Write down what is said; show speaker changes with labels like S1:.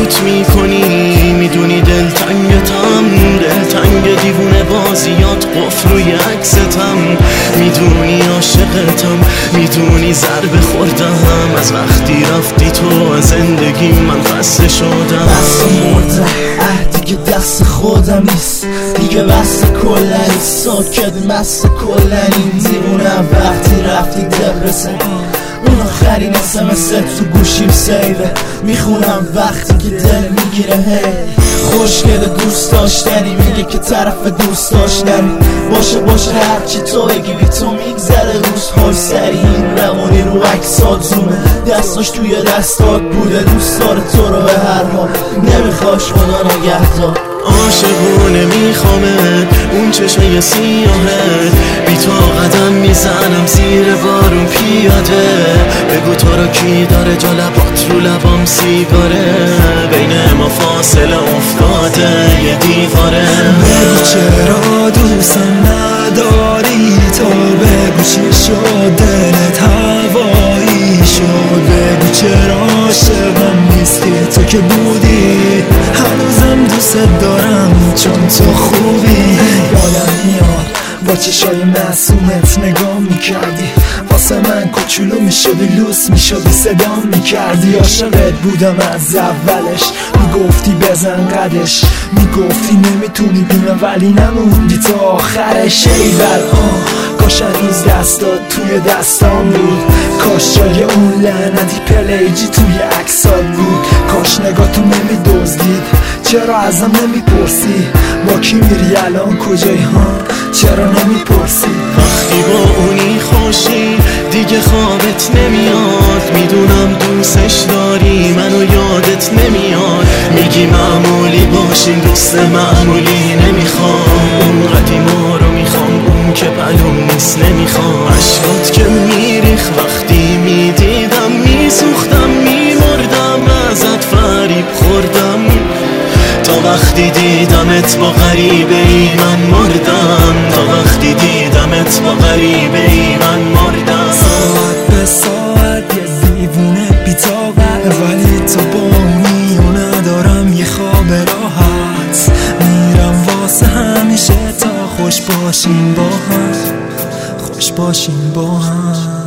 S1: سکوت میکنی، میدونی دلتنگتم، دلتنگ دیوونه بازیات قفل روی عکستم، میدونی عاشقتم، میدونی ضربه خوردم از وقتی رفتی تو از زندگی من خسته شدم.
S2: بس مرده دیگه دست خودم نیست دیگه، بس کلنی ساکت مست کلنی دیوونه وقتی رفتی دبرسن اون آخرین اسمس تو گوشیم سیوه، میخونم وقتی که دل میگیره هی خوشگل دوست داشتنی میگه که طرف دوست داشتنی باشه هرچی تو بگی بی تو میگذره روزهای سری این روانی رو عکسات زومه دستاش توی دستات بوده دوست داره تو رو به هر حال نمیخواش خدا نگهدار.
S1: عاشقونه میخوامه اون چشای سیاهه بی تو قدم میزنم زیر بارون پیاده بگو تو رو کی داره جا لبات رو لبام سیگاره بین ما فاصله افتاده یه دیواره.
S3: بگو چرا دوستم نداری تو بگو چی شد دلت هوایی شد بگو چرا عاشقم نیستی تو که بودی هنوزم دوست دارم چون تو خوبی. یادم میاد با چشای معصومت نگاه میکردی واسه من کوچولو میشدی لوس میشدی صدا میکردی عاشقت بودم از اولش میگفتی بزن قدش میگفتی نمیتونی بینم ولی نموندی تا آخرش. ایول کاش هنوز دستات توی دستام بود کاش جای اون لعنتی پلیجی توی عکسات بود کاش نگاه تو نمیدزدید چرا ازم نمیپرسی با کی میری الان کجایی ها چرا نمیپرسی
S1: وقتی با اونی خوشی دیگه خوابت نمیاد میدونم دوستش داری منو یادت نمیاد میگی معمولی باشین دوست معمولی نمیخوام اون قدیما رو میخوام اون که معلوم نیست نمیخوام. عشقات که میریخ وقتی میدیدم میسوختم میمردم ازت فریب خوردم تا وقتی دیدمت با غریبه ای من مردم تا وقتی دیدمت با غریبه ای من مردم.
S3: ساعت به ساعت یه دیوونه بی‌طاقت ولی تو با اونی و ندارم یه خواب راحت میرم واسه همیشه تا خوش باشیم با هم خوش باشیم با هم.